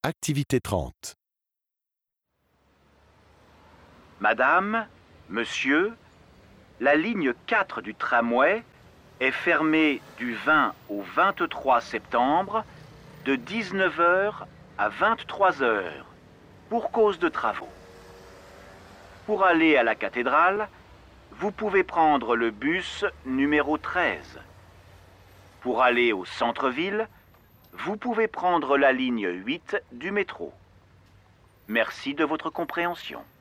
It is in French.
Activité 30. Madame, monsieur, la ligne 4 du tramway est fermée du 20 au 23 septembre de 19 h à 23 h pour cause de travaux. Pour aller à la cathédrale, vous pouvez prendre le bus numéro 13. Pour aller au centre-ville, vous pouvez prendre la ligne 8 du métro. Merci de votre compréhension.